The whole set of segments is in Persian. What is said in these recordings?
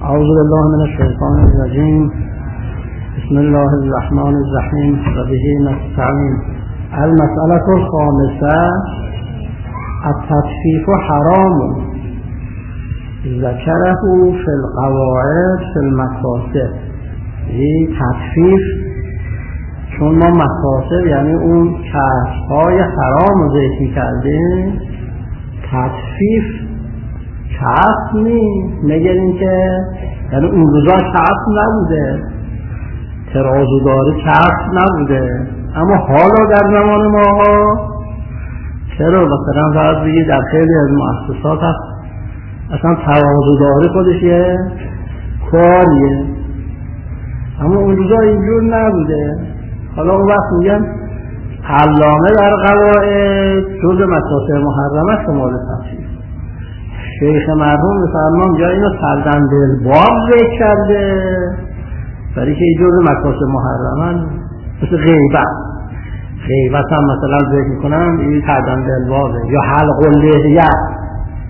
اعوذ بالله من الشیطان الرجیم. بسم الله الرحمن الرحیم و به نستعین. المسألة الخامسة التطفیف حرام ذکره فی القواعد فی المکاسب. این تطفیف چون ما مکاسب یعنی اون کسب‌های حرام رو ذکر کردیم، تطفیف کسب نیست. میگن که یعنی اون روزا کسب نبوده، ترازوداری کسب نبوده، اما حالا در زمان ما چرا مثلا فرض بگید در خیلی از مؤسسات هست اصلا ترازوداری خودش یه کاریه، اما اون روزا اینجور نبوده. حالا اون وقت میگن علامه در قواعد جز مکاسب محرمه شمال تطفیف. شیخ مرحوم مسلمان جا اینو سردن دلباب ذکر کرده برای که این جز مکاسب محرمه، مثل غیبت هم مثلا ذکر میکنن این سردن دلبابه، یا حلق و لحیت.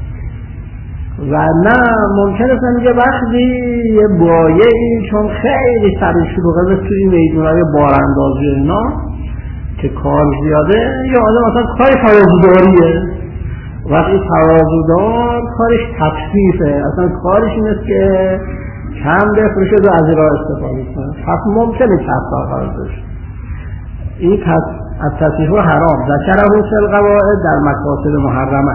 و نه ممکنه میگه وقتی یه بایه این چون خیلی سر شلوغه توی میدونهای باراندازی اینا که کار زیاده، یا آدم مثلا کار ترازوداریه، وقتی ترازودار کارش تطفیفه، اصلا کارش این است که کم بفروشه و از این راه استفاده کنه، پس ممکنه کسب قرار داشت. این التطفیف حرام ذکره فی القواعد در مکاسب محرمه.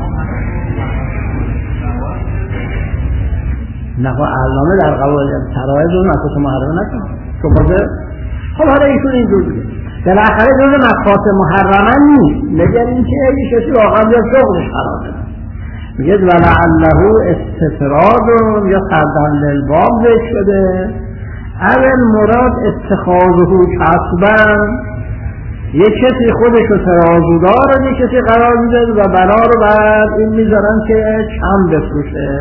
نه علامه در قواعد شرایط رو مکاسب محرمه نکنه. خب حالا ایشون اینجور دیگه بالاخره جز مکاسب محرمه نیست. میگن این که یه کسی واقعا یا شغلش قرار داره، میگه ولعله استطراد یا سردن للباب ذکر شده. اول مراد اتخاذه کسبا، یه کسی خودشو ترازودار و یه کسی قرار میده و بنا رو بعد این میذارن که کم بفروشه.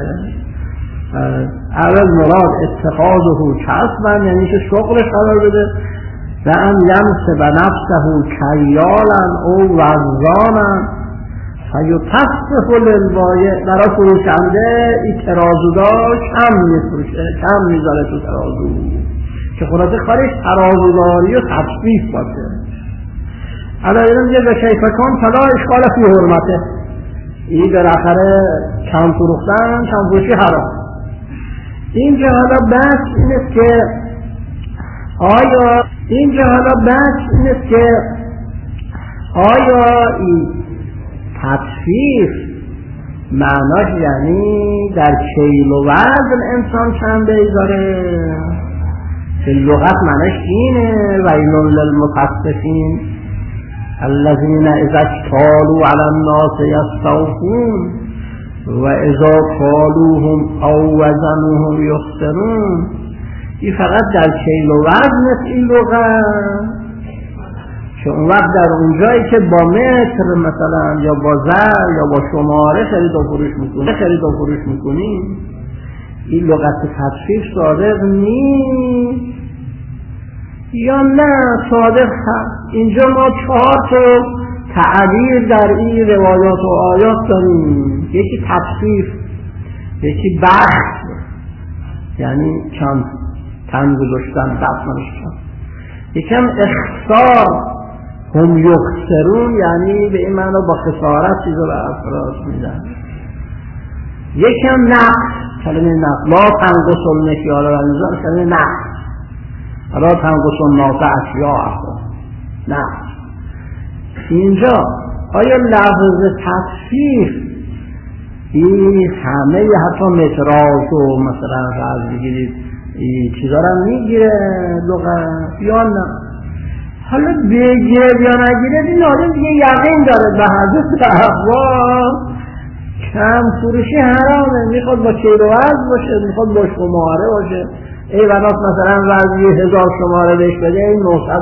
اول مراد اتخاذه کسبا یعنی که شغلش قرار بده و ان ینصب نفسه کیالا او وزانا فیتصف للبایع. برای فروشنده این ترازودار کم میفروشه، کم میذاره تو ترازو، که خلاصه کارش ترازوداری و تطفیف باشه. حالا اینو میگه به کیفکان فلا اشکال فی حرمته. این بالاخره کم فروختن کم فروشی حرام. اینجا حالا بحث این است که آیا این تطفیف معناش یعنی در کیل و وزن انسان کم بگذاره؟ که لغت معناش اینه ویل للمطففین الذین اذا اکتالوا علی الناس یستوفون و اذا کالوهم او وزنوهم یخسرون. این فقط در کیل و وزن این لغت، که اون وقت در اونجایی که با متر مثلا یا با زر یا با شماره خرید و فروش میکنیم این لغت تطفیف صادق نیست یا نه صادق هست. اینجا ما 4 تا تعبیر در این روایات و آیات داریم. یکی تطفیف، یکی بخش یعنی چند تن گذاشتن دستانش کن، یکم اخسار هم یخسرون یعنی به این معنا با خسارت چیزا به افراد میدن. یکم نقص، کلمه نقص لا تنقص المکیال و المیزان، کلمه نقص لا تنقص الناس اشیاءهم نقص. اینجا آیا لفظ تطفیف این همه حتی متراژ و مثلا فرض بگیرید این چیزا رو میگیره لغت یا نه؟ حالا بگیره یا نگیره این آدم دیگه یقین داره به حدث احوال کم فروشی حرامه، میخواد با کیل و وزن باشه، میخواد با شماره باشه. ای بنات مثلا وزنی 1000 شماره بهش بده، این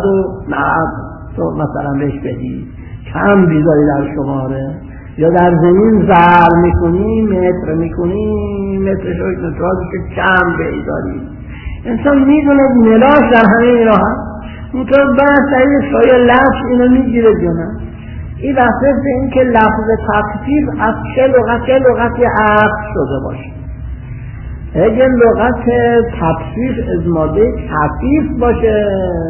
990 مثلا بهش بدی، کم بیزاری در شماره. یا در زمین زر میکنی، متر میکنی، مترش رو که کم بیزاری. انسان میدونه ملاش در همه این راه هست، اونطور بحث این شایع لفظ اینو میگیره جنه. این بحثه به این که لفظ تطفیف از چه لغتی عقل شده باشه. اگه لغت تطفیف از ماده خفیف باشه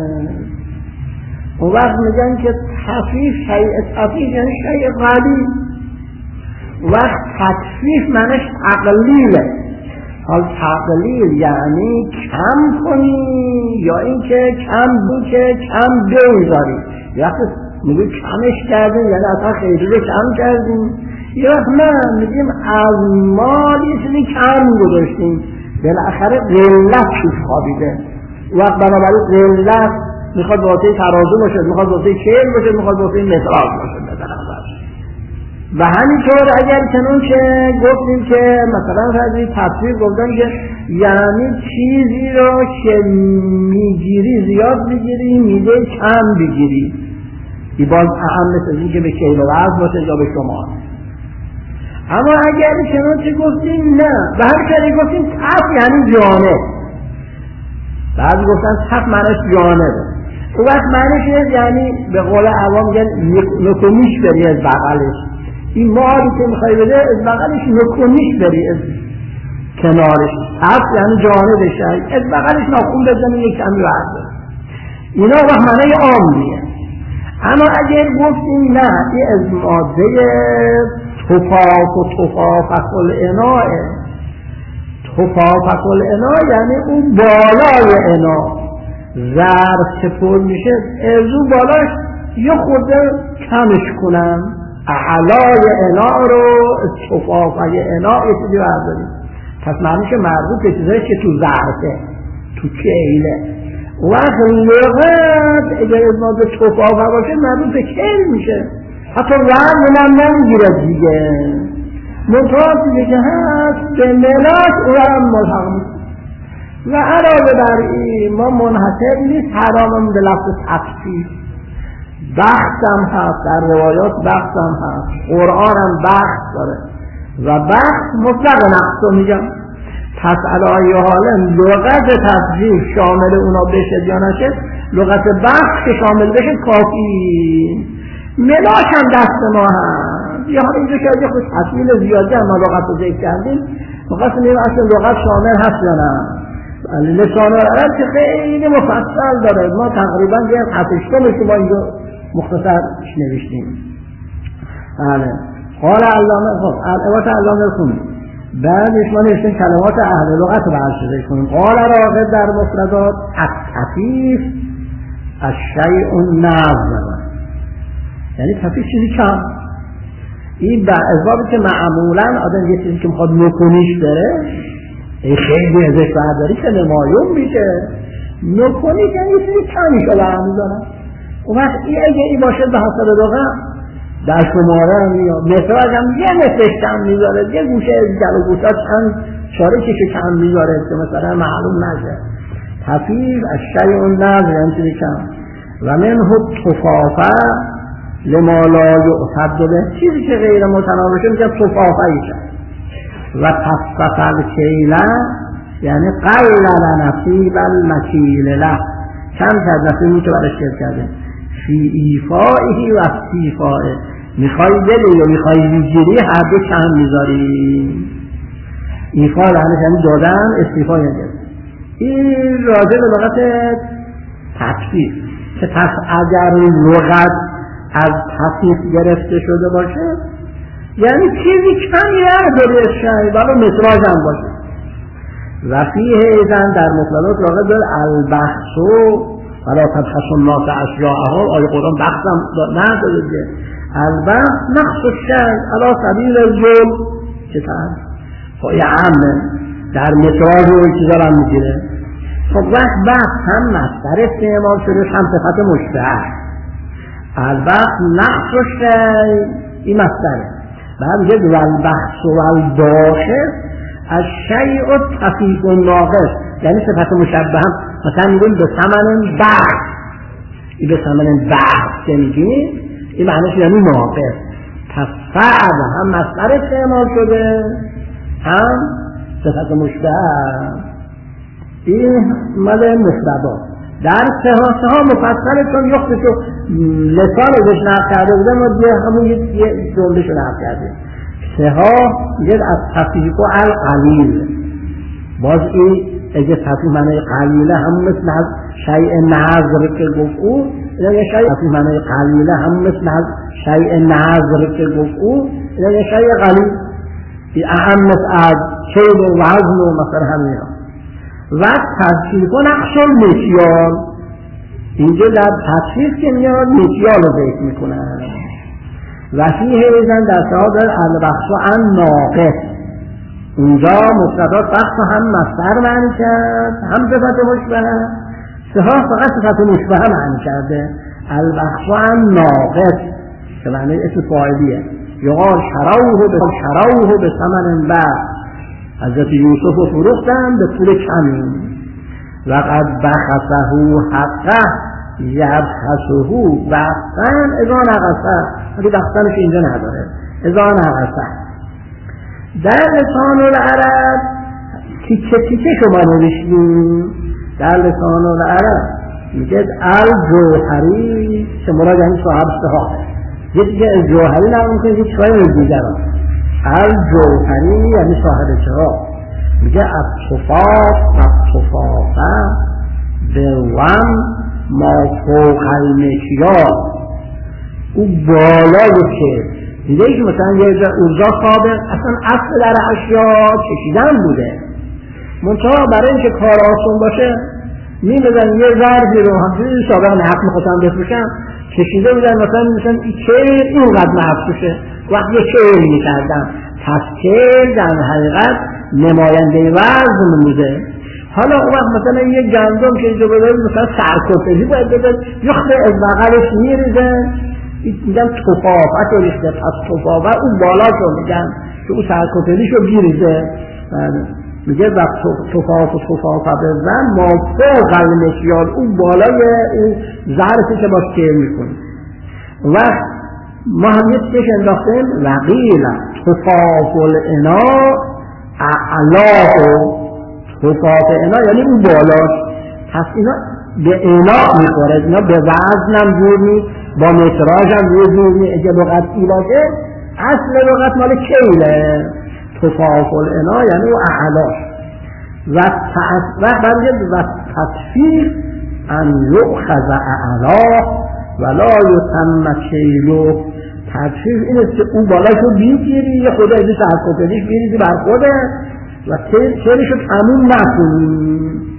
اون وقت میگن که تطفیف یعنی شیء قلیل، وقت تطفیف معنیش تقلیله. حال تقلیل یعنی کم کنی یا اینکه کم بگذاری. وقتی میگه کمش کردیم یعنی اصلا خیلی رو کم کردیم، یا نه میگیم از مال یه چیزی کم گذاشتیم، بالاخره قلت توش خوابیده. وقت بنابراین قلت میخواد واسه ترازو باشه، میخواد واسه کیل باشه، میخواد واسه متراژ باشه مثلا. و همینطور اگر چنون که گفتیم که مثلا فرضی تطبیق گفتن که یعنی چیزی رو که میگیری زیاد بگیری، میده کم بگیری، این باز اهم مثل این که به کیل و وزن باشه یا به شما. اما اگر چنون که گفتیم نه، به هر کاری گفتیم تف یعنی جانب، بعضی گفتن تف معنیش جانبه، اون وقت معنیش یعنی به قول عوام میگن نکومیش بری از بغلش، این مالی که میخوای بده از بغلش نکومیش بری از کنارش. تف یعنی جانبش، از بغلش ناخون بزنی یک کمی برده. اینا وقت معنی عامیه. اما اگر گفتیم نه این از ماده تفافق الاناء، تفافق الاناء یعنی اون بالای اناء، ظرف که پر میشه از اون بالاش یه خورده کمش کنم، اعلای اناء رو تفافق اناء یه چیزی برداریم. پس معنیش مربوط به چیزایی که تو ظرفه، تو کیله. وقت لغت اگر از ماده تفافق باشه مربوط به کیل میشه، حتی وزن نمیگیره دیگه، منطقه دیگه که هست به ملاک او هم ملحق میشه. و علاوه بر این ما منحصر نیست حرامم به لفظ تطفیف، بخت هم هست، در روایات بخت هم هست، قرآن هم بخت داره و بخت مطلق نقص رو میگم. پس علایه حالا لغت تطفیف شامل اونا بشه یا نشه، لغت بخت که شامل بشه کافی. ملاک هم دست ما هم یا اینجا که اگه خوش حسیل زیاده هم ما لغت رو ذکر کردیم، مقصد نیم اصلا لغت شامل هست یا نه. لسان العرب که خیلی مفصل داره، ما تقریبا یه هفتشتمش که با اینجا مختصر نوشتیم. بله قال علامه، خب عبارت علامه خونیم، بعدش ما نوشتیم کلمات اهل لغت رو برشده کنیم. قال راغب در مفردات التطفیف الشیء النظم، یعنی تطفیف چیزی کم. این بعضی که معمولا آدم یه چیزی که میخواد نکنیش بره خیلی ازش برداری که نمایون میشه، نکنیش یعنی یه چیزی کمیش رو برمیدارن. اون وقت اگه این باشه به حسب لغت در شماره هم یا متراژ هم یه نصفش کم میذاره، یه گوشه گل و گوشا چند شارکش کم میذاره که مثلا معلوم نشه. تطفیف الشیء النظم یعنی چیزی کم. و منه تفافه لما لا یعتد به، چیزی که غیر متناول شه میگه تفافه ایشه. و تصفف الکیله یعنی قلل نصیب المکیل له، کم کرد نصیبی که برش کرده. فی ایفائه و استیفائه، میخوای بده یا میخوای بگیری هر دو کم میذاری. ایفا یعنی دادن، استیفا یعنی این راجع به لغت تطفیف که پس اگر لغت از تطفیف گرفته شده باشه یعنی چیزی کمی نداره شاید ولی متراژ هم باشه. و فیه ایزن در مطلقات راغب داره البخصو ولا تبخسوا الناس اشیاءهم، آیه قرآن بخص هم نداره دیگه. البخص نقص الشیء علی سبیل الظلم، چه طرح خواهی عامه در متراژ و چیزا هم میگیره. خب وقت بخص هم مصدر استعمال شده، هم صفت مشبه. البخص نقص الشیء این مصدره. بعد میگه والبخص والباخص الشیء الطفیف الناقص، یعنی صفت مشبه هم مثلا میگیم به ثمن بخص، این به ثمن بخص که میگیم این معنیش یعنی ناقص. پس فعل هم مصدر استعمال شده هم صفت مشبه. این مال مفردات در سه ها مفصله، چون یختشو لسان ازش نقل کرده بودن ما دیگه همون یه جمله شو نقل کرده. سه ها میگه از تفیق و القلیل، باز این اگه تصفیف معنی قلیله هم مثل شیء نظر که گفت او، اگه تصفیف معنی قلیله هم مثل شیء نظر که گفت او، اگه شیء قلیل اهم از کیل و وزن و مثلا همین و تصفیف و نقش المکیال. اینجا در تصفیف که میاد مکیال رو ذکر میکنن و فیه ایزن در صحابه البخش عن ناقص. اونجا مفردات بخش هم مصدر معنی کرد، هم صفت مشبه، فقط صفت مشبه معنی کرده. البخش عن ناقص که معنی اسم فاعلیه. یقال شروه به ثمن بعد، حضرت یوسف رو فروختن به پول کمی. و قد بخسه حقه یبخسه بخسن اذا نقصه، ولی بخسنش اینجا نداره، اذا نقصه. در لسان العرب تیکه تیکه شما نوشتیم. در لسان العرب میگه الجوهری که مراد یعنی صاحب سهام، یه دیگه الجوهری نام میکنه هیچ کاری دیگر هم. الجوهری یعنی صاحب سهام. میگه الطفاف به وم ما فوق المکیال، او بالای که دیگه که مثلا یه اوضاع سابق اصلا اصل در اشیا کشیدن بوده، منطقه برای اینکه کار آسان باشه میبزن یه ظرفی رو همچنین سابق نفت میخواستن بفروشن کشیده بودن، مثلا میشن اینقدر نفت وقتی یه کیل میکردن، پس کیل در حقیقت نماینده وزن بوده. حالا اون وقت مثلا یه گندم که اینجا بذارید مثلا سرکوفه‌ای باید بذارید یخته از بغلش میریزن، میگن طفافت رو ریخته، پس طفافت اون بالا رو میگن که اون سرکوفه‌ایش رو بیریزه. میگه وقت طفافت بزن ما فوق المکیال، اون بالای اون ظرفی که باش کیل میکنی. و ما هم یه چیش انداختیم وقیل طفاف الاناء اعلاه، طفاف انا یعنی اون بالاش، پس اینا به انا میخوره، اینا به وزن هم جور نیست، با متراژ هم جور نیست. اگه لغت ای باشه اصل لغت مال کیله، طفاف انا یعنی اون اعلاش. و تطفیف ان یؤخذ اعلاه ولا یتم کیلو. تطفیف این است که اون بالاش رو بیگیری، یه خدا ازی سرکوفه‌ایش بیریزی بر خوده و کیلش رو تموم نکنی.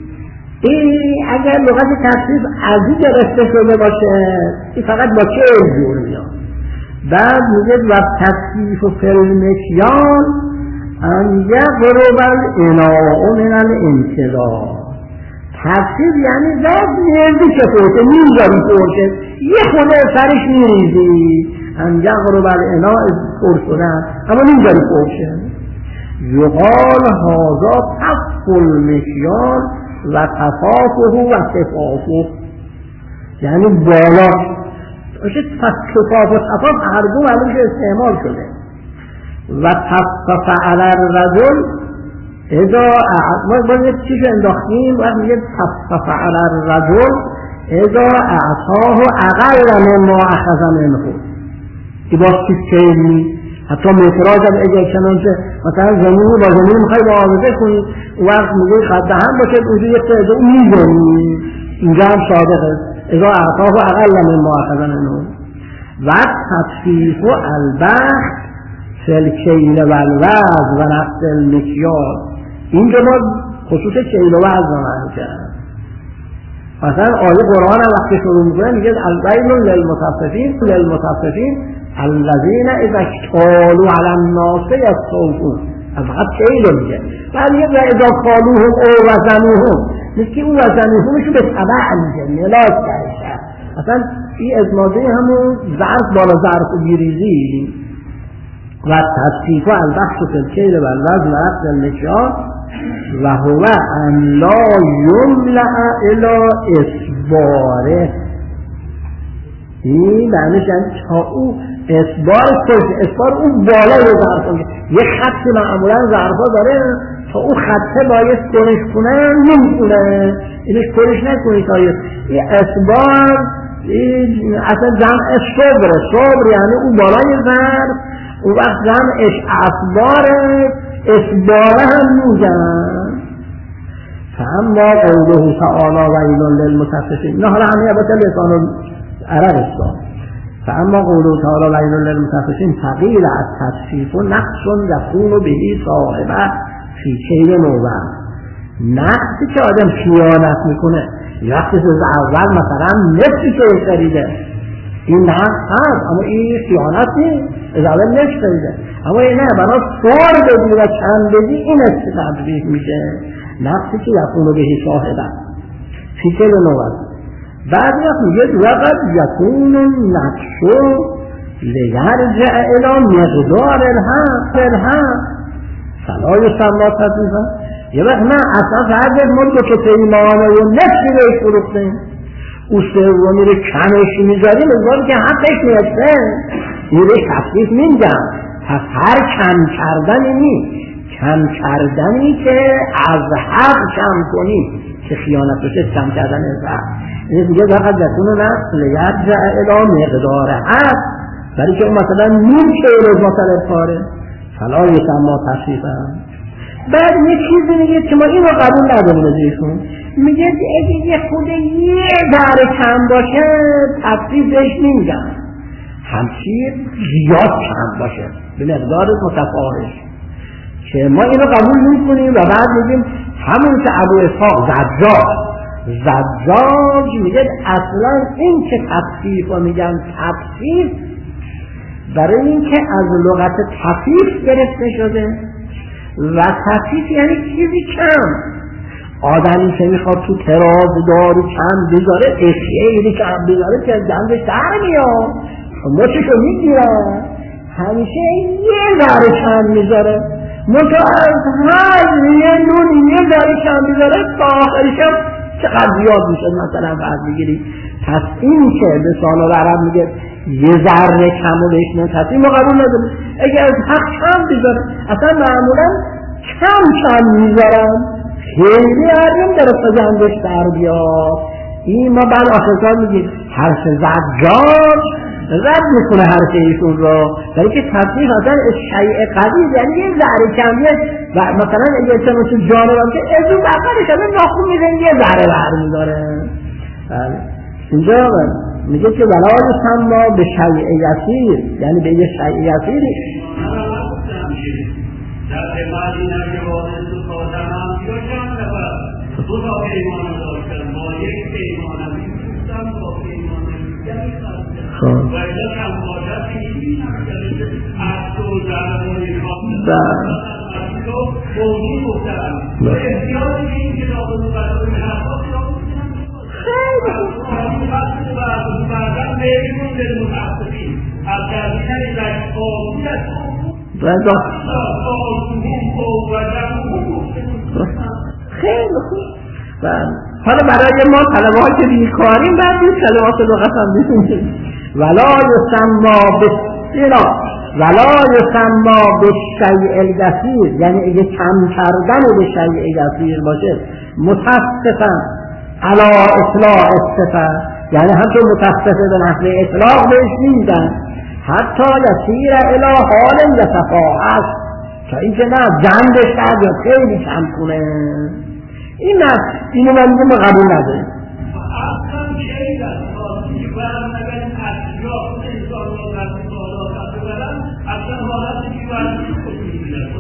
این اگر لغت تطفیف از این گرفته شده باشه این فقط با کیل جور میاد. بعد میگه و تطفیف و فلمکیان ان یقرب الاناء من الانتظار. تطفیف یعنی زد نیردی که پرشه میذاری پرشه یه خونه سرش میریزی، ان یقرب الاناء پر شدن اما میذاری پرشه. یقال هذا طف المکیال و تفافه و تفافه، یعنی بالا تفاف و تفاف هر دو معلومش استعمال شده. و تفاف علی الرجل اذا ما باید چیش انداختیم و میگه تفاف علی الرجل اذا اعطاه اقل مما اخذ منه. که باز چیز کهیلی حتی متراژ هم اگر چنانچه مثلا زمینی با زمینی میخوای معاوضه کنی وقت میگه خط هم باشه اونجا یک تعداد اون میزنی، اینجا هم صادقه اذا اعطاه اقل مما اخذ منه. و تطفیف و البخت فی الکیل و الوزن و نقص المکیال. اینجا ما خصوص کیل و وزن رو معنی کرد. مثلا آیه قرآن هم وقتی شروع میکنه میگه الویل للمطففین الذین اذا اکتالوا علی الناس یستوفون. فقط کیل رو میگه. بعد میگه اذا کالوهم او وزنوهم، مثل که اون وزنوهمشو به طبع میگه ملاک کرده. مثلا این ازماده همون ظرف بالا ظرف بیریزی. و تطفیف و البخش فی الکیل و الوزن و نقص المکیال و هو ان لا یملأ الی اسباره. این معنیش یعنی تا او اسبار اون بالای ظرفا، یه خط معمولا ظرفا داره تا اون خطه باید کنش کنه نمیتونه اینش کنش نکنی تا یه اسبار اصلا جمع صبر یعنی اون بالای ظرف، اون وقت جمعش اسباره هم میگن. فاما قوله تعالی ویل للمطففین، نه حالا همه البته لسان عرب است. فاما قوله تعالی ویل للمطففین تغییر از تطفیف و نقص یکون به صاحبه فی کیل موضع. نقصی که آدم خیانت میکنه وقتی از اول مثلا نفسی که خریده این نقص هست، اما این خیانت نیست، از اول نفس خریده، اما این نه بنا سوار بدی و چند بدی این استفاده میشه. نقصی که یکون به صاحبه فی کیل موضع. بعد وقت میگه وقت یکون نقص لیرجع الی مقدار الحق فلا یسمى تطفیفا. یه وقت نه اصلا فرض ما دو که پیمانه و نفسی رو فروختیم، او سومی رو کمش میذاریم از که حقش نیسته، این رو تطفیف میگم. پس هر کم کردنی نیست، کم کردنی که از حق کم کنیم که خیانت بشه کم کردن از حق. این دیگه فقط یکون نقص لیرجع الی مقدار حق، برای که اون مثلا نیم کیلو مثلا کاره فلا یسمى تطفیفا. بعد یه چیزی میگه که ما اینو قبول نداریم از ایشون، میگه اگه یه خود یه ذره کم باشه تطفیفش نمیگم، همچین زیاد کم باشه به مقدار متفاوت که ما اینو قبول نمیکنیم. و بعد میگیم همون که ابو اسحاق زجاج میگه اصلا این که تطفیف رو میگن تطفیف برای این که از لغت تطفیف گرفته شده و تطفیف یعنی چیزی کم. آدمی که میخواد تو تراز دارو کم بذاره اشیایی کم بذاره که جنبش در میاد مچشو میگیره، همیشه یه ذره کم میذاره، متعرض یه ذره کم بذاره تا آخرشم چقدر زیاد میشه. مثلا فرض بگیری پس این که لسان العرب میگه یه ذره کم و بهش نتطفیف ما قبول نداریم. اگه از حق کم بذاره اصلا معمولا کم میذارن، خیلی عریم در جنبش در بیاد. این ما بعد آخرکار میگیم حرف زجاج رد میکنه حرف ایشون رو، برای که تطفیف اصلا شیء قدید یعنی یه ذره کمیه. و مثلا اگه چنانچه جانورم که ازو بقرش همه ناخون میزن یه ذره بر میداره. اینجا میگه که ولا یسمى به شیء یسیر، یعنی به یه شیء یسیری در مدینه که واقعا تو خاتمم یا چند نفر دو تا پیمانه داشتن، با یک پیمانه می‌پوستن با پیمانه دیگری خواستن و اینا کم باشد این از تو درمانی خواستن از تو موجی بودن و احتیاطی که این کتاب رو برای حرفات را بودن بعدن میرون به متعصبین از درمینه در قابلی از خیلی خوب. حالا برای ما طلبه ها که بیکاریم بعد این کلمات لغت هم بیتونیم ولا یسمى به شیء الگسیر، یعنی اگه کم کردن به شیء گسیر باشه متفقا علی اطلاق الصفه، یعنی همچون متفقه به نحو اطلاق بهش میدن حتی یسیر الی حال یتفاعل، تا اینکه نه جندش کرد یا خیلی کم کنه. این نه اینو من میگم قبول نداریم. اصلا خیلی از خاصی برم نگریم اشیاء انسان را در سالات ببرن اصلا حالتی که برمی خودی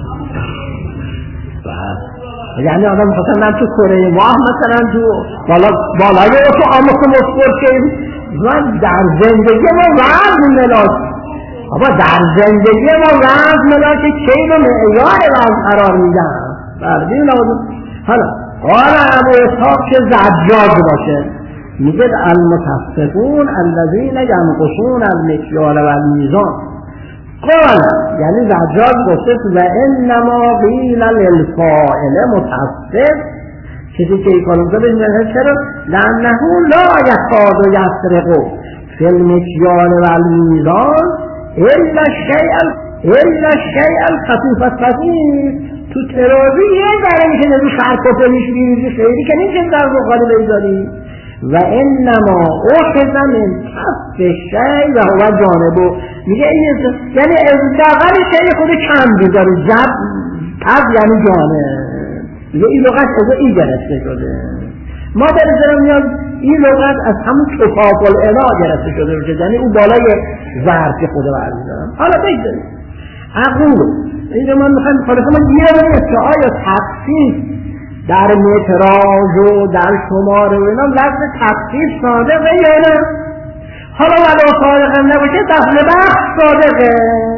میدن. یعنی آدم مثلا تو کره ماه مثلا تو بالای تو آموز مصبر که من در زندگی ما وزن ملاک اما در زندگی ما وزن ملاک کیل و معیار وزن قرار میدن بردیم لازم. حالا قال ابو اسحاق که زجاج باشه میگه المتفقون الذین ینقصون المکیال و المیزان. قال یعنی زجاج گفته و انما قیل للفاعل متفق، کسی که این کارو کرده میگه چرا؟ لانه لا یکاد یسرق فی المکیال و المیزان الا الشیء الخفیف الخفیف. تو ترازی یه ذره میشه نزو خرکوفه میشویزی خیلی که نیشه در مقابل بذاری. و انما اخذ من کف شیء و هو جانبه، میگه این یعنی از دقل شیء خود کم بذاری، پس یعنی جانب دیگه این لغت از این گرفته شده. ما در نظرم میاد این لغت از همون کفاف الاله گرفته شده باشه، یعنی اون بالای ظرف که خدا برمی‌دارم. حالا بگذاریم اقول اینجا من میخوام یه که آیا تخصیص در متراژ و در شماره و اینا لفظ تخصیص صادقه یا نه؟ حالا ولو صادقه نباشه دخل بخش صادقه.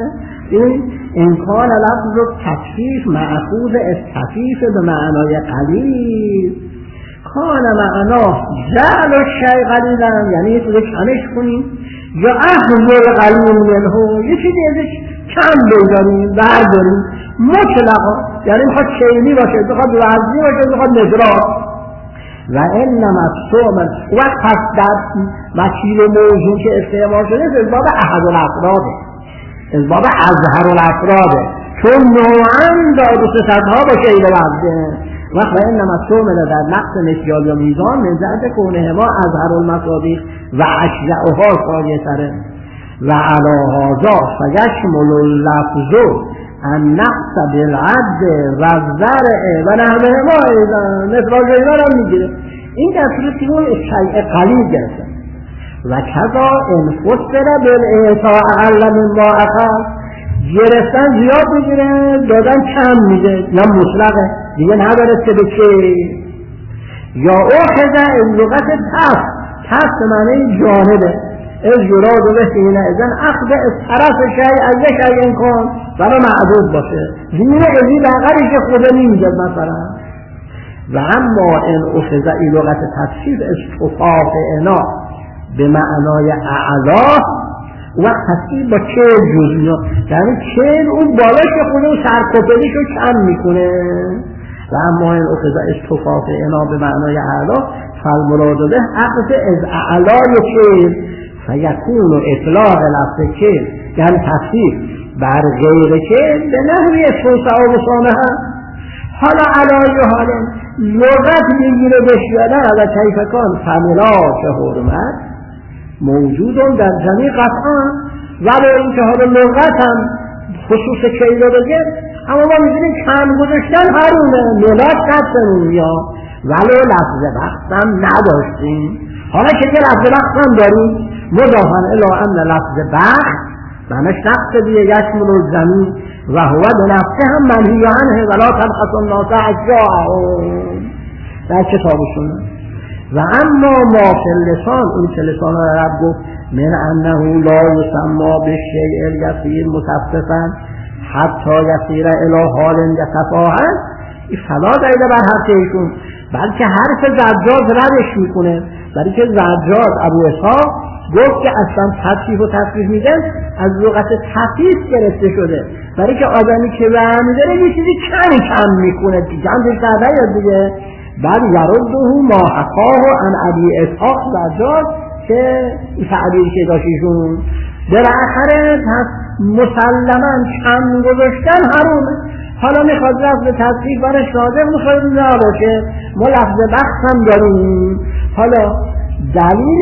امکان لفظ رو تخصیص مأخوذ از خفیف به معنای قلیل، کان معنا جعل الشیء قلیلا، یعنی یه چیزی کمش کنیم، یا اخذ قلیل منه، یه چیزی ازش کم بذاریم برداریم مطلقا، یعنی میخواد شیلی باشه، میخواد وزنی باشه، میخواد مقدار. و انما الصوم وقت هست در مسیر موضوع که استعمال شده از باب احد الافراده، از باب اظهر الافراده، چون نوعا دار و صفتها با شیل و وزنه. وقت و انما الصوم در نقص مکیال یا میزان من ذات کونه ما اظهر المصادیق و اشجعها سایه و علی هذا فیشمل اللفظ النقص بالعد و الزرع و نحوهما ایضا، مثل اینا رو میگیره. این در صورتی که اون شیء قلیل گرفته. و کذا انفسر بالاعطاء اقل مما اخذ، گرفتن زیاد میگیره دادن کم میده، یا مطلقه دیگه ندارسته به چه. یا اخذ لغت تفت معنی جانبه، از یراد و بسینه ازن اخذ از طرف شیء از یک شیء کن برای معدود باشه، زمینه ازی بقری که خدا نمیدد مثلا. و اما این اخذ این لغت تفسیر از تفاق انا به معنای اعلا و تفسیر با چه جزء، یعنی چه اون بالاش که خدا سرکوپلیش رو کم میکنه. و اما این اخذ از تفاق انا به معنای اعلا فالمراد به اخذ از اعلای چه فیکون اطلاق لفظ کل، یعنی تفسیر بر غیر کل به نحوی توسعه و مسامحه. حالا علای حال لغت بگیره بشیادن از کیفکان فملات حرمت موجودون در جمعی قطعا، ولی این که حالا لغت هم خصوص کل رو بگه، اما ما میدونیم کم گذاشتن حرومه، ملات قطعا یا ولی لفظ بخت هم نداشتیم. حالا که لفظ بخت هم داریم مضافن الی ان لفظ بخت معنیش نقص دیگه یشمل الزمین و هو به نفسه هم منهی عنه ولا تبخس الناس اشیاءهم در کتابشون. و اما ما فی اللسان، اون که لسان عرب گفت من انه لا یسمى بالشیء الیسیر مخففا حتی یسیر الی حال یتفاهم، این فلا دلیل بر حرف ایشون، بلکه حرف زجاج ردش میکنه، برای که زجاج ابو اسحاق گفت که اصلا تفسیر و تفسیر میدن از لغت تفسیر گرفته شده، برای که آدمی که وهم داره یه چیزی کم میکنه جمعش کرده یا دیگه. بعد یرده ما حقاه عن ابی اسحاق زجاج که این تعبیری که داشتیشون بالاخره مسلما کم گذاشتن حرومه. حالا میخواد لفظ تفسیر برای صادق میخواد نباشه، ما لفظ بخت هم داریم. حالا دلیل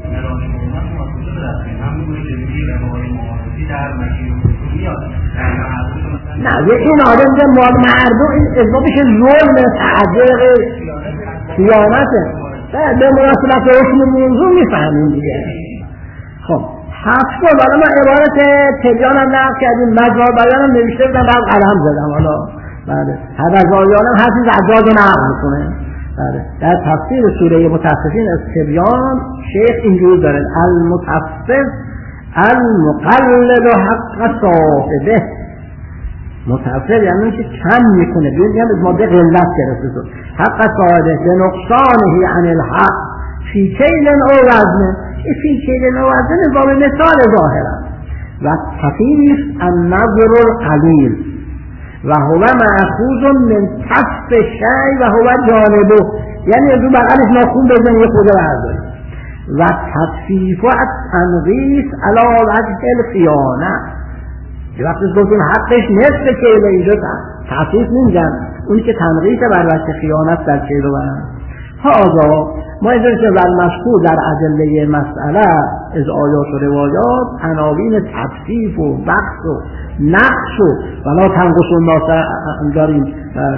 نه این آدم ده مردم این اضافش ظلم تعجق خیانته به مناسبت حکم موضوع میفهمیم دیگه. خب هفته حالا من عبارت تبیان هم نقل کردیم، مجموع بیان هم نوشته بودم بعد قلم زدم. حالا بعد هدازاریان هم حرفی زجاج رو نقل میکنه. در تفسیر سوره متففین از تبیان شیخ اینجور دارد المتفف المقلد حق صاحبه. متفف یعنی که کم میکنه، بیدیم از ماده غلط گرفته شد، حق صاحبه به نقصانه عن الحق فی کیل او وزنه. این فی کیل او وزنه باب مثال ظاهره. و تفیف النظر القلیل و هو مأخوذ من کف شی و هو جانبه، یعنی از اون بغلش ناخون بزن یه خود برداری. و تفیف و تنقیص علی وجه الخیانه، یه وقتی گفتیم حقش نصف کیله اینجا تفیف نمیگن، اونی که تنقیص بر وجه خیانت در کیلو برن. هذا ما اینجا که والمشهور در ادله مسئله از آیات و روایات عناوین تفسیف و بخش و نقص و ولا تنقص الناس داریم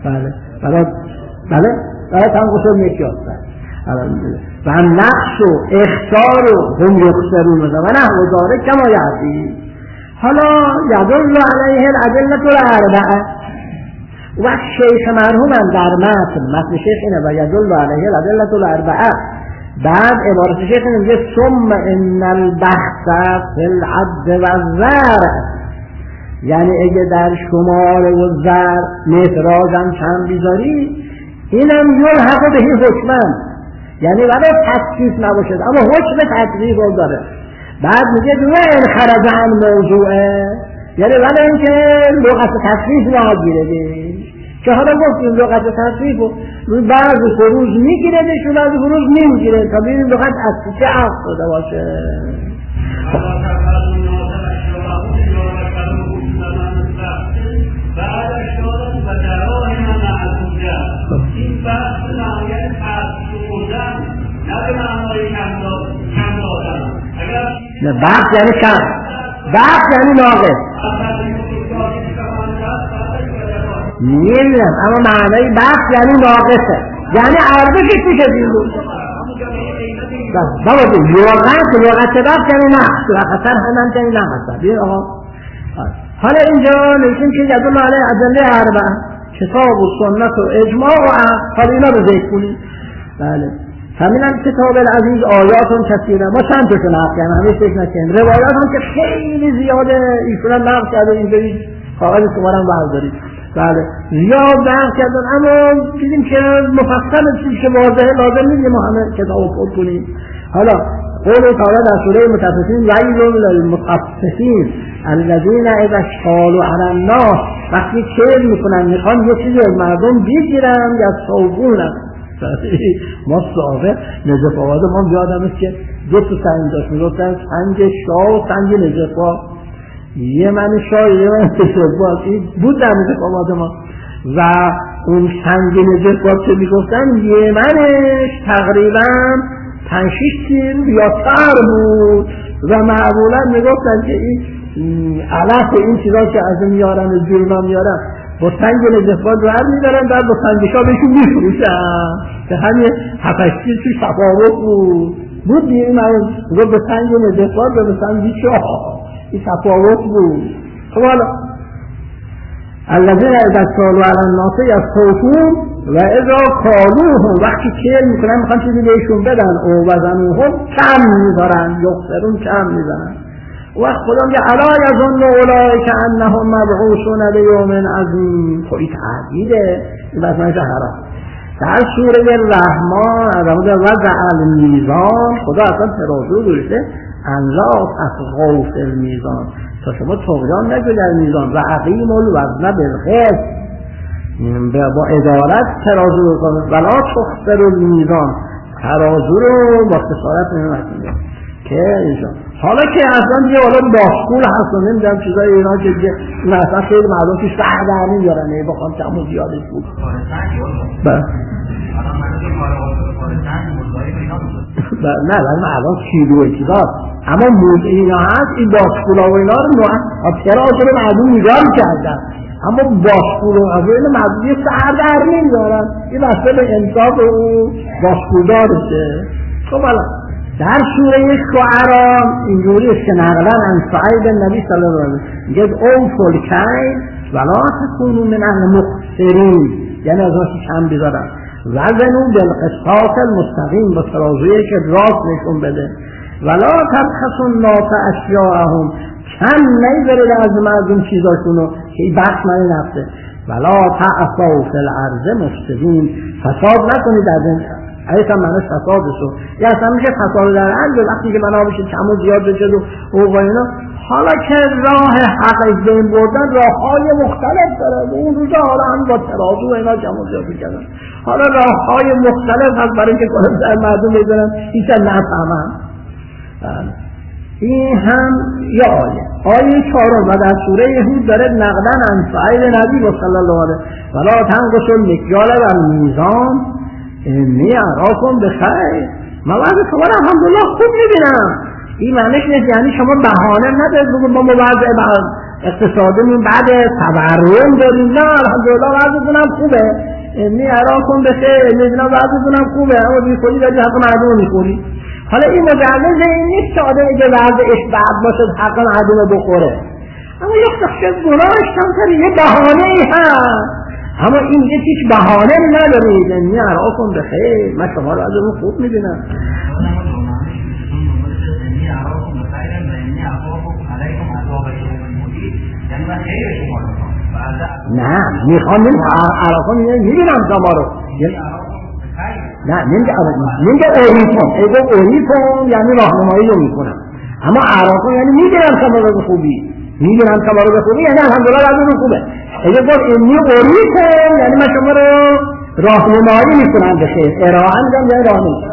برای تنقص مکیاس و نقش و اختار و هم یخسرون و نحو ذالک کما یأتی. حالا یدل علیه الادلة الاربعه. و شیخ مرحوم در متن شیخ اینه و یدل علیه الادلة الاربعه. بعد عبارت شیخ اینه میگه ثم ان البحث فی العد و الزرع، یعنی اگه در شمار و زرع متراجم چند بیزاری اینم یلحق به حکمن، یعنی برای تکلیف نباشد اما حکم تکلیف رو داره. بعد میگه نه این خرج عن موضوعه، یعنی برای اینکه لغت تکلیف نگیره که حالا گفتیم لغت تکلیف رو بعضی فروض میگیردش و بعضی فروض نمیگیره تا ببینیم لغت از چه عقل شده باشه. این بحث نهایت تحصیل بودن نه به معنای کم دادن. نه بحث یعنی کم، بحث یعنی ناقص میدونم، اما معنای بحث یعنی ناقصه، یعنی ارزشش میشه دیگه. بابا لغت بحث یعنی نقص و خطر همان یعنی نقص. ببین آقا حالا اینجا نوشتیم که یدل علیه ادله اربعه، کتاب و سنت و اجماع و عقل. حالا اینا رو ذکر کنیم. بله همین کتاب العزیز آیات کثیره، ما چند تاشو نقل کردیم، همه فکر نکنیم. روایات هم که خیلی زیاده ایشون هم نقل کرده، اینجوری کاغذ شمارم بردارید. بله زیاد نقل کردن، اما دیدیم که مفصل چیزی که واضحه لازم نیست ما همه کتاب خود کنیم. حالا قول تعالی در سوره مطففین ویل للمطففین الذین اذا اشتالوا علی الناس، وقتی کیل میکنن میخوان یه چیزی از مردم بگیرن یا صوبونن. ما صحابه نجف آباد ما بیادم است که دو تا سنگ داشت، میگفتن سنگ شاه و سنگ نجف آباد، یه من شاه یه من نجف آباد، این بود در نجف آباد ما. و اون سنگ نجف آباد که میگفتن یه منش تقریبا 5-6 کیل یا تر بود و معمولا میگفتن که این علف و این چیزا که از این میارن و جرما میارن با سنگ نجفات رو هر میدارن بعد با سنگشا بهشون میفروشن که همین 7-8 کیل توش تفاوت بود دیگه. من به سنگ نجفات و به سنگ شاه این تفاوت بود. خب حالا الذین اذا اکتالوا علی الناس یستوفون و اذا کالوهم، وقتی کیل میکنن میخوان چیزی بهشون بدن او وزنوهم کم میذارن، یخسرون کم میذارن. و خدا میگه الا یظن اولئک انهم مبعوثون لیوم عظیم. خب این تهدیده، این وزنش حرام. در سوره رحمان از مورد وضع المیزان خدا اصلا ترازو گذاشته انلا تطغوا فی المیزان، تا شما طغیان نکنید در میزان. و اقیموا الوزن بالقسط، با عدالت ترازو بکنید. ولا تخسروا المیزان، ترازو رو با خسارت نکنید که اینجا. حالا که اصلا دیگه حالا باشکول هست و نمیدونم چیزای اینا که دیگه مثلا خیلی مردم توش سهر در نمیارن بخوام کم و زیادش بود. نه ولی من الان کیلوی چیزاست، اما مود اینا هست، این باشکولا و اینا رو ترازو رو مردم نگاه کردن، اما باشکول و این مردم یه سهر در نمیارن. این مسئله به انصاف او باشکولدارشه. خب الان در سوره شعراء اینجوری است که نقلا عن سعید نبی صلی الله علیه و آله میگه اوفوا الکیل ولا تکونوا من المخسرین، یعنی از آنچه کم بیدارن. وزنوا بالقسطاس المستقیم، با ترازویی که راست نشون بده. ولا تبخسوا الناس اشیاءهم، کم نگیرید از مردم چیزاشونو که این بخش من نفته. ولا تعثوا فی الارض مفسدین، فساد نکنید از این ایسا منش فسادشو. یا اصلا میشه فساد در عرض وقتی که منابعش کم و زیاد بشد و اینا. حالا که راه حق از بین بردن راههای مختلف داره، اون روزا حالا هم با ترازو و اینا کم و زیاد میکردن. حالا راههای مختلف هست برای که کنم در مردم بزنن ایسا نفهمن. این هم یا آیه 4 و در سوره هود داره نقلا عن سعید نبی صلی الله علیه ولا تنقصوا المکیال والمیزان انی اراکم بخیر. من وضع شما رو الحمدلله خوب میبینم. این معنیش نیست یعنی شما بهانه ندارید بگید ما وضع اقتصادمون بعد تورم داریم، نه الحمدلله وضعتون هم خوبه، اینی عراقون بخیر، میدونم وضعتون هم خوبه، اما میخوری داری حق مردم میخوری. حالا این مجوز این نیست که آدم اگه وضعش بد باشه حق مردم بخوره، اما یک شخص گناهش کمتره، یه بهانه ای هست، اما این یه هیچ بهانه ندارید. اینی عراقون بخیر، من شما رو از اون خوب میبینم. نه میخوام عراقا میبینم شما رو، نه نمیگه اوریتون، اگه اوریتون یعنی راهنمایی رو میکنم، اما عراقا یعنی میبینم شما رو به خوبی، میبینم شما رو به خوبی یعنی الحمدلله از اون خوبه. اگه گفت اینی اوریتون یعنی من شما رو راهنمایی میکنم به خیر، ارائه میدم یعنی راهنمایی.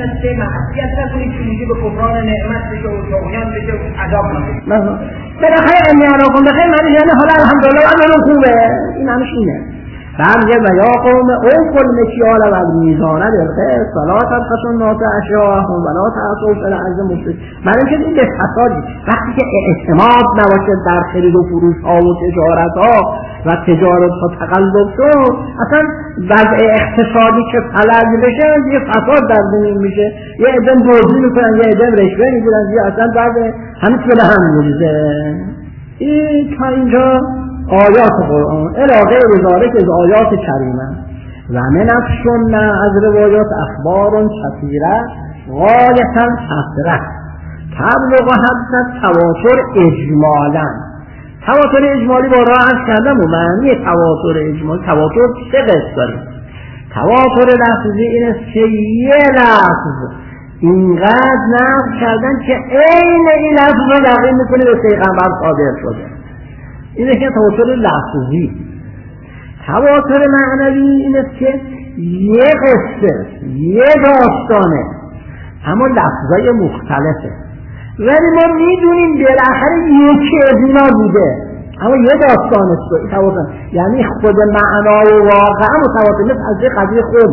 بالاخره اینی عراقون بخیر معنی یعنی حالا الحمدلله از اون خوبه، این همش اینه. بعد میگه و یا قوم اوفوا المکیال والمیزان بالقسط ولا تبخسوا الناس اشیاءهم ولا تعثوا فی الارض مفسدین. معنی که این به فسادی، وقتی که اعتماد نباشه در خرید و فروش ها و تجارت ها و تجارت ها تقلب شد، اصلا وضع اقتصادی که فلج بشه یه فساد در زمین میشه، یه عده دزدی میکنن، یه عده رشوه میگیرن، یه اصلا وضع همین به هم میریزه. این تا اینجا آیات قرآن علاقه وزارت از آیات کریمه و من افشن از روایات اخبار کثیره غایتا کثره تبلغ حد تواتر اجمالا. تواتر اجمالی با راه عرض کردم و معنی تواتر اجمالی، تواتر سه قسم داریم. تواتر لفظی این است که یه لفظ اینقدر نقل کردن که عین این لفظ رو یقین میکنه به پیغمبر صادر شده، اینه که تواتر لفظی. تواتر معنوی این است که یه قصه، یه داستانه، اما لفظای مختلفه، ولی ما میدونیم بالاخره یکی از اینا بوده، اما یه داستان است. تواتر یعنی خود معنا و واقعا متواتر، مثل از یه قضیه خود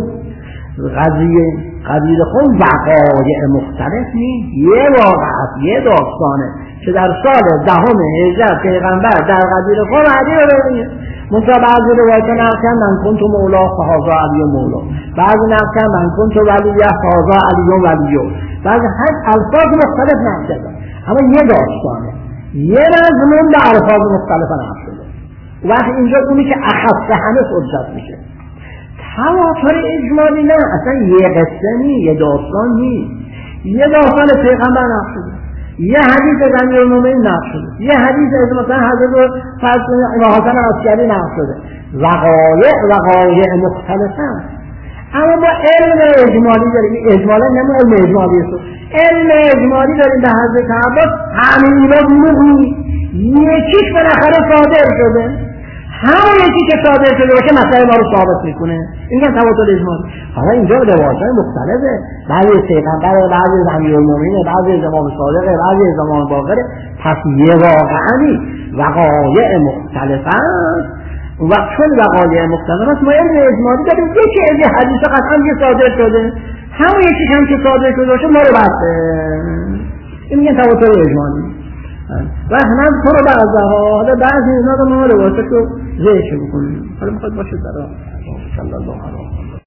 قضیه خود وقایع مختلف نیست، یه واقعات، یه داستانه که در سال 10 هجری پیغمبر در قضیه خود علی رو ببینید. منتها بعضی روایت نقل من کنت مولا فهذا علی مولا، بعضی نقل من کنت ولی فهذا علی ولی، بعضی هر الفاظ مختلف نقل شده، اما یه داستانه، یه مضمون به الفاظ مختلف نقل شده. وقتی اینجا اونی که اخص همه فرصت میشه. تواتر اجمالی نه، اصلا یه قصه نیست، یه داستان نیست، یه داستان پیغمبر نقل شده، یه حدیث از امیرالمومنین نقل شده، یه حدیث از مثلا حضرت امام حسن عسکری نقل شده، وقایع مختلفه. اما ما علم اجمالی داریم، اجمالا نمو علم اجمالی است، علم اجمالی داریم به حضرت عباس همین اینا دروغی یکیش بالاخره صادر شده، همون یکی که صادر شده باشه مسئله ما رو ثابت میکنه، این که تواتر اجمالی. حالا اینجا روایت‌های مختلفه، بعضی از پیغمبر، بعضی از امیرالمومنین، بعضی از امام صادق، بعضی از امام باقر، پس یه واقعی وقایع مختلفه است. و چون وقایع مختلفه است ما علم اجمالی داریم، یکی از حدیث قطعا که صادر شده، همون یکیش هم که صادر شده باشه ما رو بسته، این میگن تواتر اجمالی. و هم تو رو حالا بعضی اینا رو ما رو واسه تو ذکر بکنیم، حالا میخواد باشه در صلی الله علیه و